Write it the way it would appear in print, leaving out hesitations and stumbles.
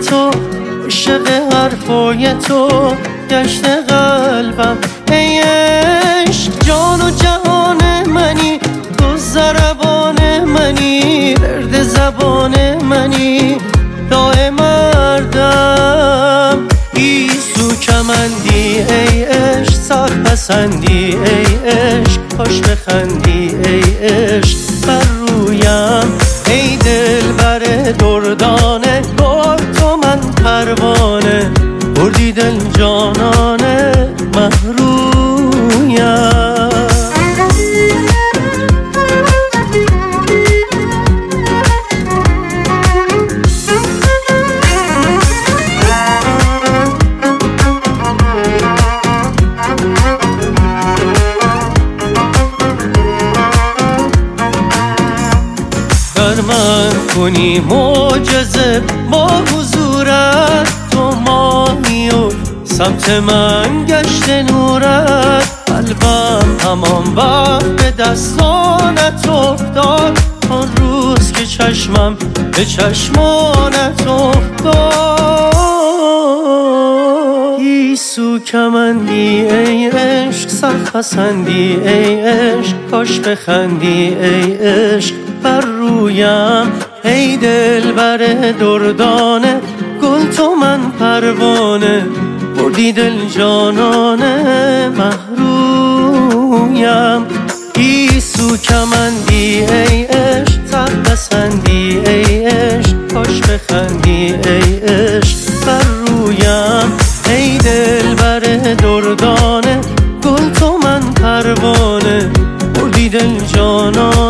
تو، عاشق حرفای تو گشته قلبم. ای عشق جان و جهان منی، تو ضربان منی، درد زبان منی، داء مردم. گیسو کمندی ای عشق، سخت پسندی ای عشق، کاش بخندی ای عشق بر رویم. ای دلبر دردانه، گل تو من پروانه، بردی دل جانانه محرویم. من کنی معجزه با حضورت، تو ماهی و سمت من گشت نورت. قلبم همان وقت به دستانت افتاد، آن روز که چشمم به چشمانت افتاد. گیسو کمندی ای عشق، سخت پسندی ای عشق، کاش بخندی ای عشق بر رویم. ای دلبر دردانه، گل تو من پروانه، بردی دل جانانه محرویم. گیسو کمندی ای عشق، سخت پسندی ای عشق، کاش بخندی ای عشق بر رویم. ای دلبر دردانه، گل تو من پروانه، بردی دل جانانه